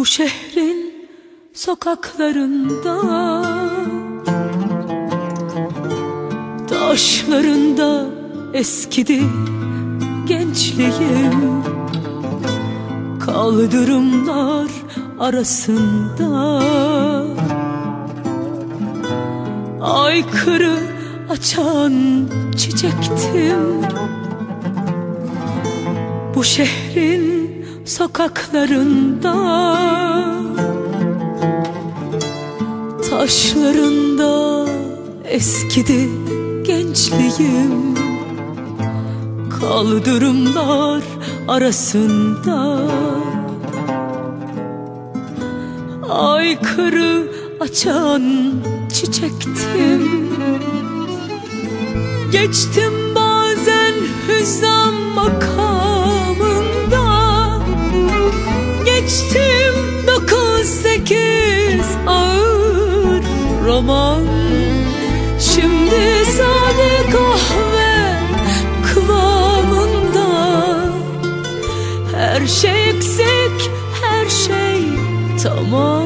Bu şehrin sokaklarında, taşlarında eskidi gençliğim. Kaldırımlar arasında aykırı açan çiçektim. Bu şehrin sokaklarında, taşlarında eskidi gençliğim. Kaldırımlar arasında aykırı açan çiçektim. Geçtim bazen hüzzam makamında, geçtim 9-8 ağır roman. Şimdi sade kahve kıvamında, her şey eksik, her şey tamam.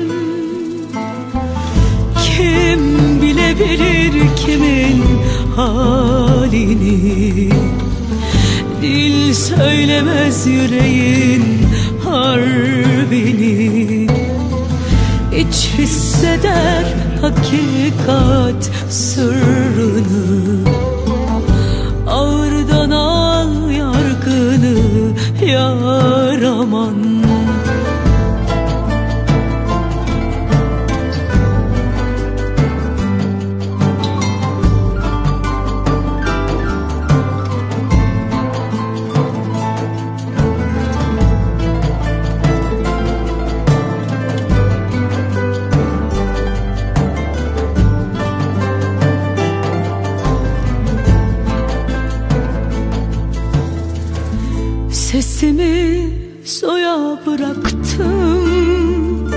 Kim bilebilir kimin halini? Dil söylemez yüreğin harbini. İç hisseder hakikat sırrını. Ağırdan al yargını yar aman. Sesimi soya bıraktım,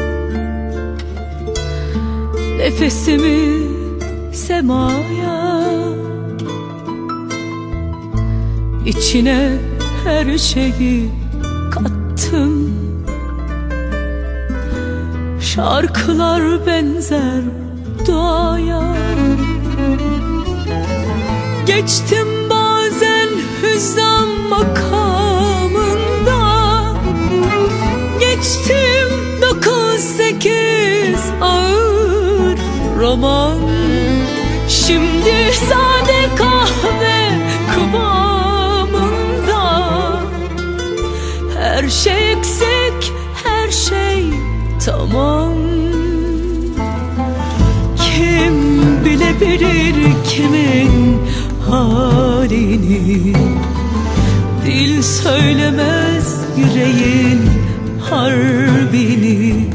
nefesimi semaya. İçine her şeyi kattım. Şarkılar benzer doğaya. Geçtim bazen hüzzam makamında, geçtim 9-8 ağır roman. Şimdi sade kahve kıvamında, her şey eksik, her şey tamam. Kim bilebilir kimin halini? Dil söylemez yüreğin harbini.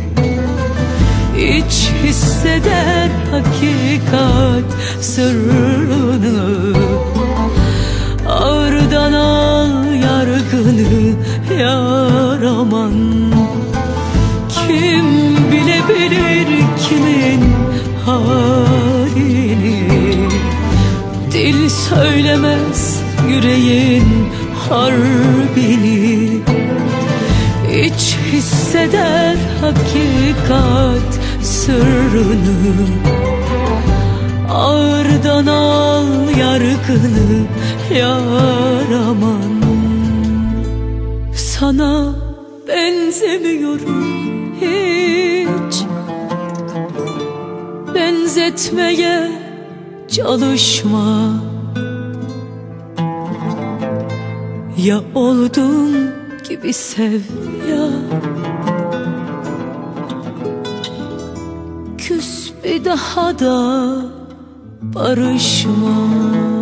İç hisseder hakikat sırrını. Ağırdan al yargını yar aman. Kim bilebilir kimin halini? Dil söylemez yüreğin harbini. İç hisseder hakikat sırrını. Ağırdan al yargını yar aman. Sana benzemiyorum hiç, benzetmeye çalışma. Ya olduğun gibi sev ya, küs bir daha da barışma.